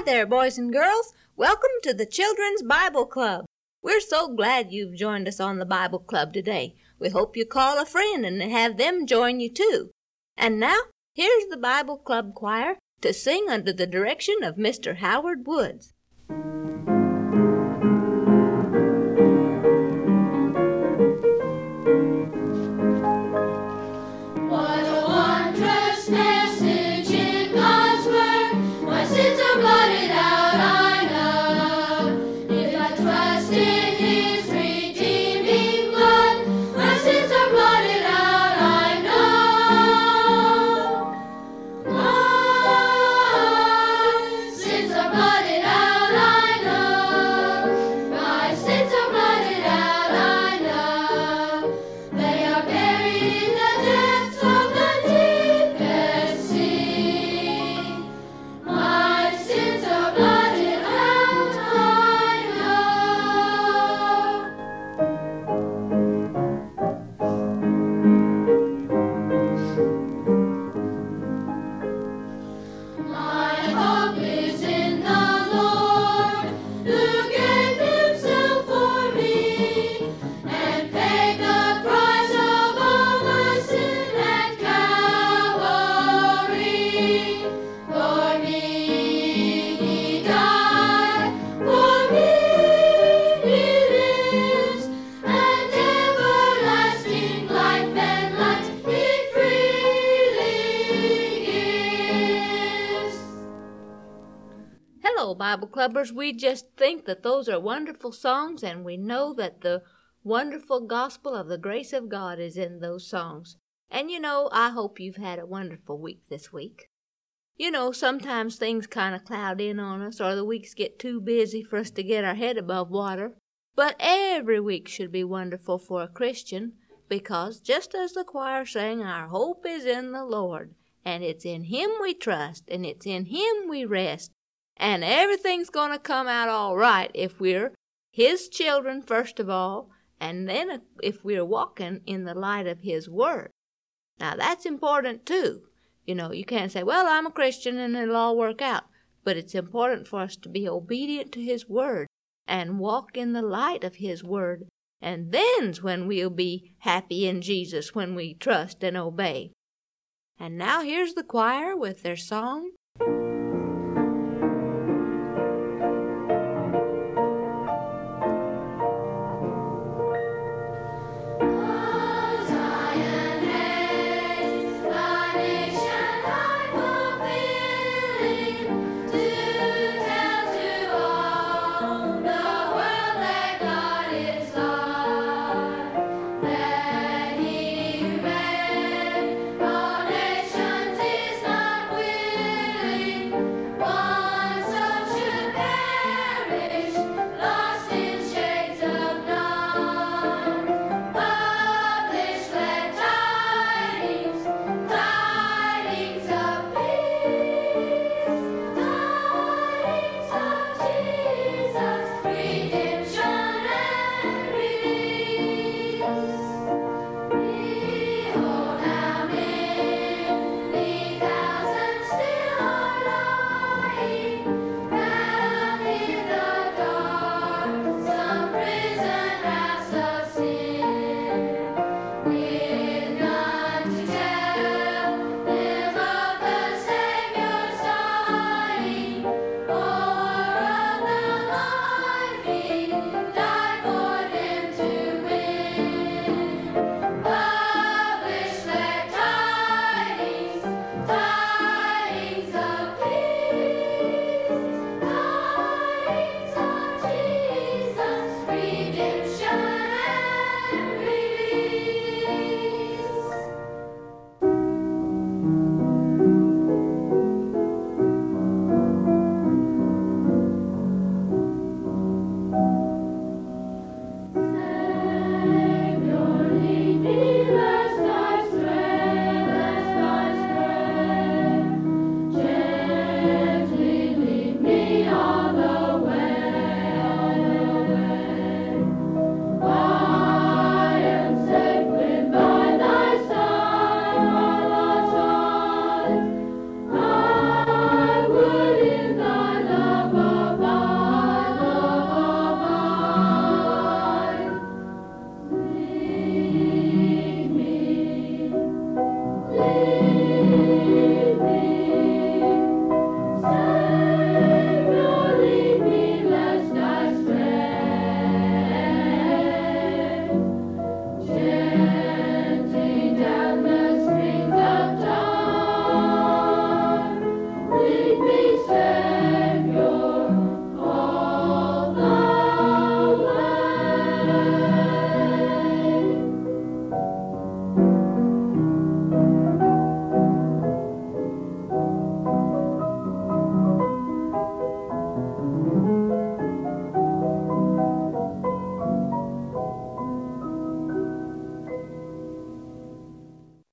there, boys and girls. Welcome to the Children's Bible Club. We're so glad you've joined us on the Bible Club today. We hope you call a friend and have them join you too. And now, here's the Bible Club choir to sing under the direction of Mr. Howard Woods. Bible Clubbers, we just think that those are wonderful songs, and we know that the wonderful gospel of the grace of God is in those songs. And I hope you've had a wonderful week this week. Sometimes things kind of cloud in on us, or the weeks get too busy for us to get our head above water. But every week should be wonderful for a Christian, because just as the choir sang, our hope is in the Lord, and it's in Him we trust, and it's in Him we rest. And everything's going to come out all right if we're His children first of all, and then if we're walking in the light of His Word. Now that's important too. You can't say, well, I'm a Christian and it'll all work out. But it's important for us to be obedient to His Word and walk in the light of His Word. And then's when we'll be happy in Jesus, when we trust and obey. And now here's the choir with their song,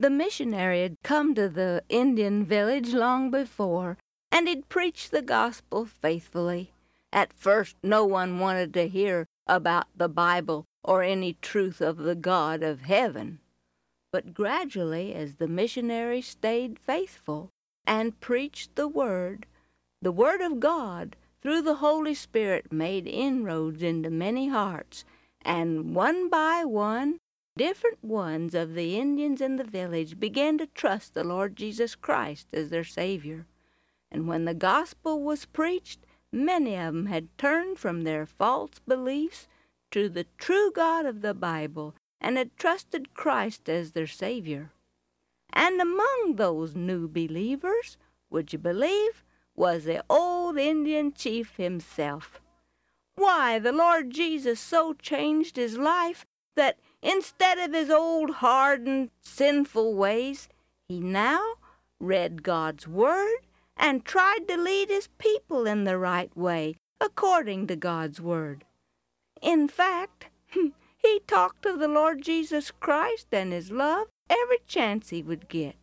The missionary had come to the Indian village long before, and he'd preached the gospel faithfully. At first, no one wanted to hear about the Bible or any truth of the God of heaven. But gradually, as the missionary stayed faithful and preached the Word of God, through the Holy Spirit made inroads into many hearts, and one by one, different ones of the Indians in the village began to trust the Lord Jesus Christ as their Savior. And when the gospel was preached, many of them had turned from their false beliefs to the true God of the Bible and had trusted Christ as their Savior. And among those new believers, would you believe, was the old Indian chief himself. Why, the Lord Jesus so changed his life that instead of his old hardened, sinful ways, he now read God's Word and tried to lead his people in the right way, according to God's Word. In fact, he talked of the Lord Jesus Christ and his love every chance he would get.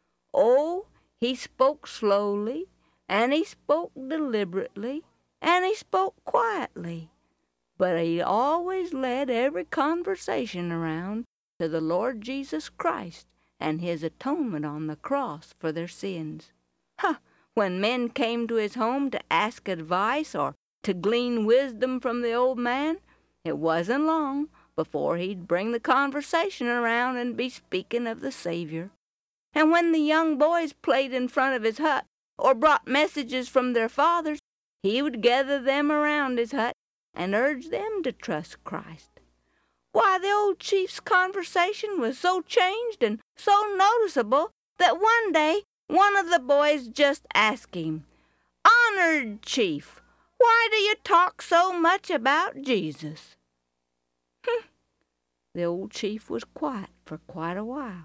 Oh, he spoke slowly, and he spoke deliberately, and he spoke quietly. But he always led every conversation around to the Lord Jesus Christ and his atonement on the cross for their sins. When men came to his home to ask advice or to glean wisdom from the old man, it wasn't long before he'd bring the conversation around and be speaking of the Savior. And when the young boys played in front of his hut or brought messages from their fathers, he would gather them around his hut and urge them to trust Christ. Why, the old chief's conversation was so changed and so noticeable that one day one of the boys just asked him, "Honored chief, why do you talk so much about Jesus?" The old chief was quiet for quite a while.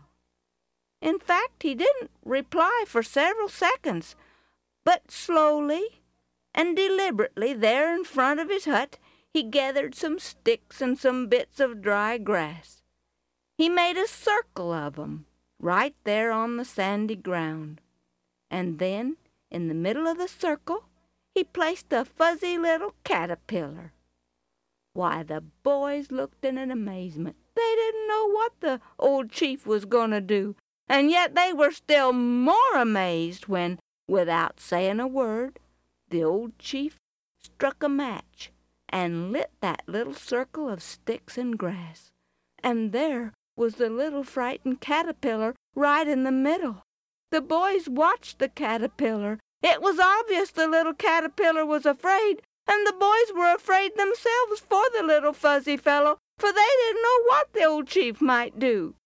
In fact, he didn't reply for several seconds, but slowly and deliberately there in front of his hut, he gathered some sticks and some bits of dry grass. He made a circle of 'em right there on the sandy ground. And then, in the middle of the circle, he placed a fuzzy little caterpillar. Why, the boys looked in amazement. They didn't know what the old chief was going to do, and yet they were still more amazed when, without saying a word, the old chief struck a match and lit that little circle of sticks and grass. And there was the little frightened caterpillar right in the middle. The boys watched the caterpillar. It was obvious the little caterpillar was afraid, and the boys were afraid themselves for the little fuzzy fellow, for they didn't know what the old chief might do.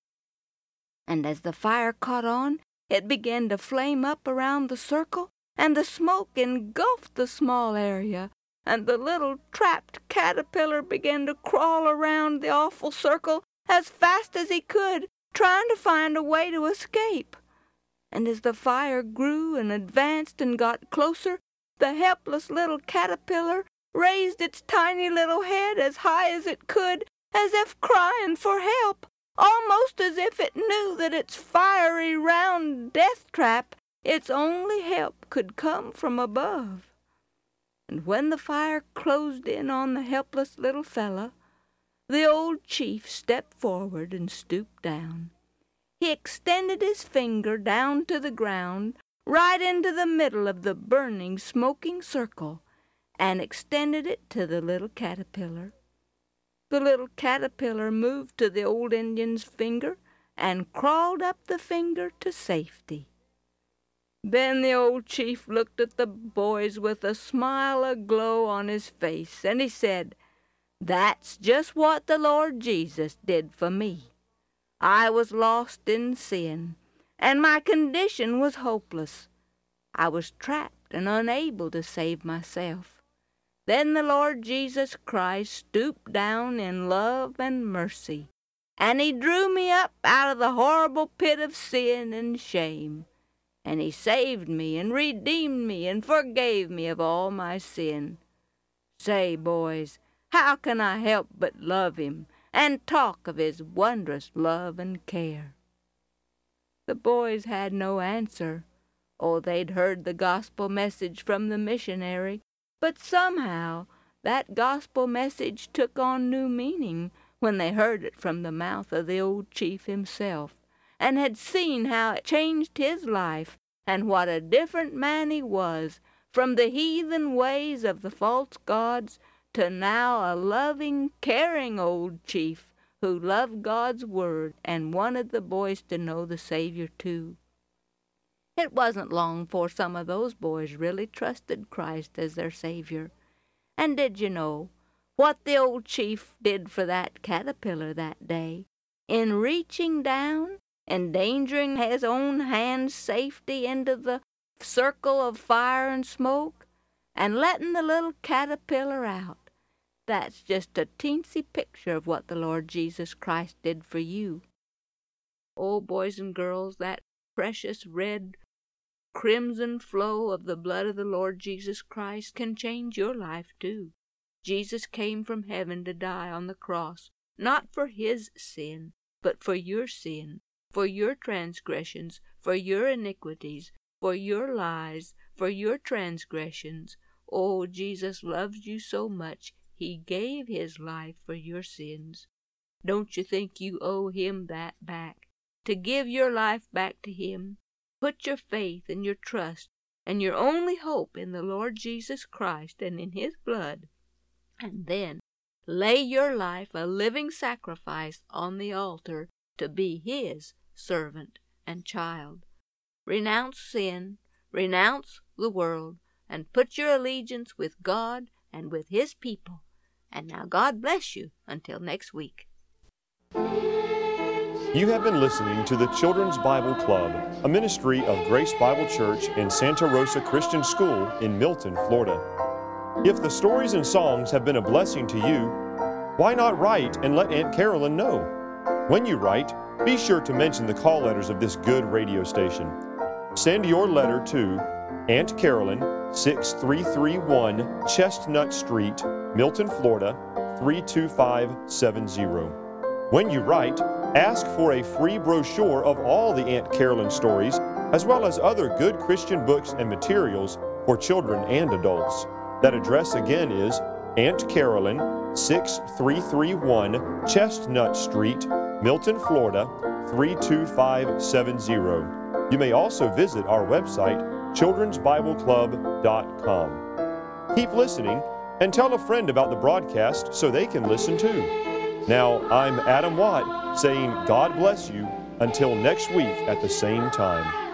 And as the fire caught on, it began to flame up around the circle, and the smoke engulfed the small area, and the little trapped caterpillar began to crawl around the awful circle as fast as he could, trying to find a way to escape. And as the fire grew and advanced and got closer, the helpless little caterpillar raised its tiny little head as high as it could, as if crying for help, almost as if it knew that its fiery round death trap, its only help could come from above. And when the fire closed in on the helpless little fella, the old chief stepped forward and stooped down. He extended his finger down to the ground, right into the middle of the burning, smoking circle, and extended it to the little caterpillar. The little caterpillar moved to the old Indian's finger and crawled up the finger to safety. Then the old chief looked at the boys with a smile aglow on his face, and he said, "That's just what the Lord Jesus did for me. I was lost in sin, and my condition was hopeless. I was trapped and unable to save myself. Then the Lord Jesus Christ stooped down in love and mercy, and he drew me up out of the horrible pit of sin and shame. And he saved me and redeemed me and forgave me of all my sin. Say, boys, how can I help but love him and talk of his wondrous love and care?" The boys had no answer. Oh, they'd heard the gospel message from the missionary, but somehow that gospel message took on new meaning when they heard it from the mouth of the old chief himself, and had seen how it changed his life, and what a different man he was from the heathen ways of the false gods to now a loving, caring old chief who loved God's word and wanted the boys to know the Savior too. It wasn't long before some of those boys really trusted Christ as their Savior. And did you know what the old chief did for that caterpillar that day? In reaching down, endangering his own hand's safety into the circle of fire and smoke, and letting the little caterpillar out. That's just a teensy picture of what the Lord Jesus Christ did for you. Oh, boys and girls, that precious red crimson flow of the blood of the Lord Jesus Christ can change your life too. Jesus came from heaven to die on the cross, not for his sin, but for your sin, for your transgressions, for your iniquities, for your lies, for your transgressions. Oh, Jesus loves you so much, he gave his life for your sins. Don't you think you owe him that back? To give your life back to him? Put your faith and your trust and your only hope in the Lord Jesus Christ and in his blood, and then lay your life a living sacrifice on the altar to be his servant and child. Renounce sin, renounce the world, and put your allegiance with God and with his people. And now God bless you until next week. You have been listening to the Children's Bible Club, a ministry of Grace Bible Church and Santa Rosa Christian School in Milton, Florida. If the stories and songs have been a blessing to you, why not write and let Aunt Carolyn know? When you write, be sure to mention the call letters of this good radio station. Send your letter to Aunt Carolyn, 6331 Chestnut Street, Milton, Florida, 32570. When you write, ask for a free brochure of all the Aunt Carolyn stories, as well as other good Christian books and materials for children and adults. That address again is Aunt Carolyn, 6331 Chestnut Street, Milton, Florida, 32570. You may also visit our website, childrensbibleclub.com. Keep listening and tell a friend about the broadcast so they can listen too. Now, I'm Adam Watt saying God bless you until next week at the same time.